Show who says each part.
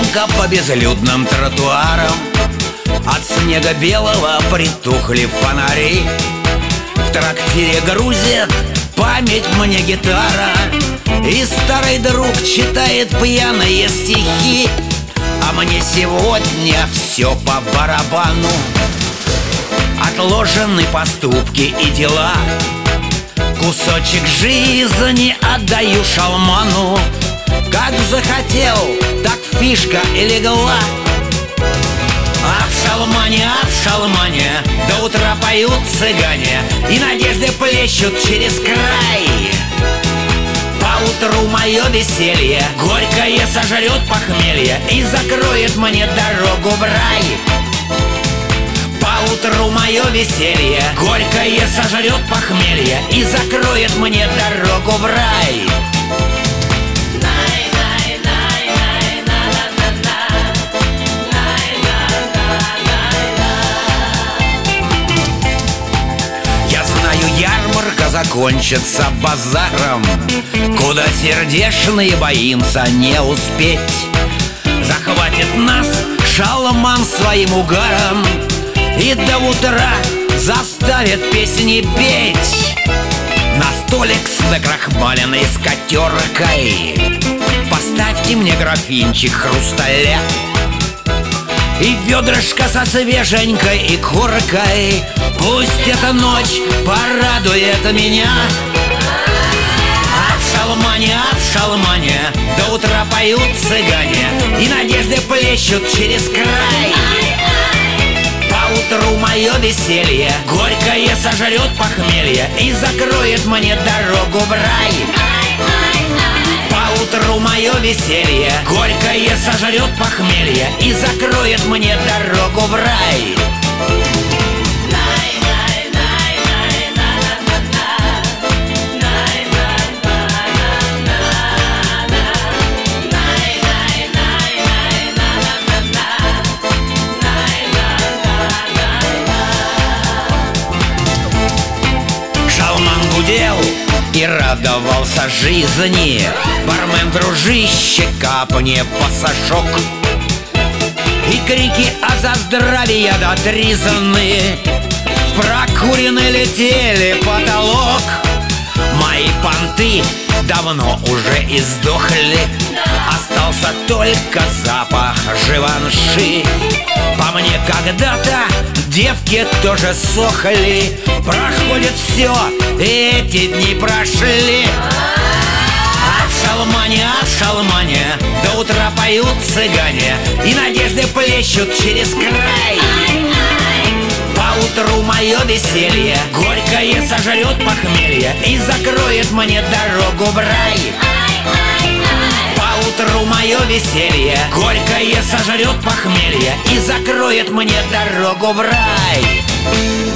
Speaker 1: прогулка по безлюдным тротуарам. От снега белого притухли фонари. В трактире грузит память мне гитара, и старый друг читает пьяные стихи. А мне сегодня все по барабану. Отложены поступки и дела. Кусочек жизни отдаю шалману. Как захотел, так фишка и легла. А в шалмане до утра поют цыгане, и надежды плещут через край. Поутру мое веселье горькое сожрет похмелье и закроет мне дорогу в рай. Поутру мое веселье горькое сожрет похмелье и закроет мне дорогу в рай. Я знаю, ярмарка закончится базаром, куда сердечные боимся не успеть. Захватит нас шалман своим угаром и до утра заставит песни петь. На столик с накрахмаленной скатеркой поставьте мне графинчик хрусталя и ведрышко со свеженькой и коркой. Пусть эта ночь порадует меня. А в шалмане до утра поют цыгане, и надежды плещут через край. Поутру мое веселье горькое сожрет похмелье и закроет мне дорогу в рай. Поутру мое веселье горькое сожрет похмелье и закроет мне дорогу в рай. И радовался жизни. Бармен, дружище, капни пасашок. И крики за здравие до тризны в прокуренный летели потолок. Мои понты давно уже издохли, остался только запах живанши. По мне когда-то девки тоже сохли. Проходит все, и эти дни прошли. А в шалмане до утра поют цыгане, и надежды плещут через край. Поутру мое веселье горькое сожрет похмелье и закроет мне дорогу в рай. Поутру мое веселье горькое сожрет похмелье и закроет мне дорогу в рай.